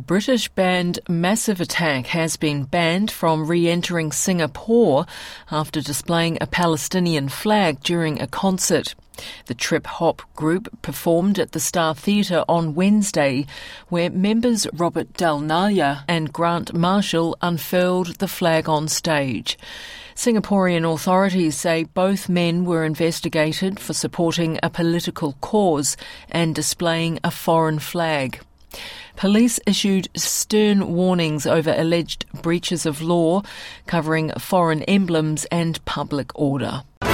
British band Massive Attack has been banned from re-entering Singapore after displaying a Palestinian flag during a concert. The trip-hop group performed at the Star Theatre on Wednesday, where members Robert Del Naja and Grant Marshall unfurled the flag on stage. Singaporean authorities say both men were investigated for supporting a political cause and displaying a foreign flag. Police issued stern warnings over alleged breaches of law, covering foreign emblems and public order.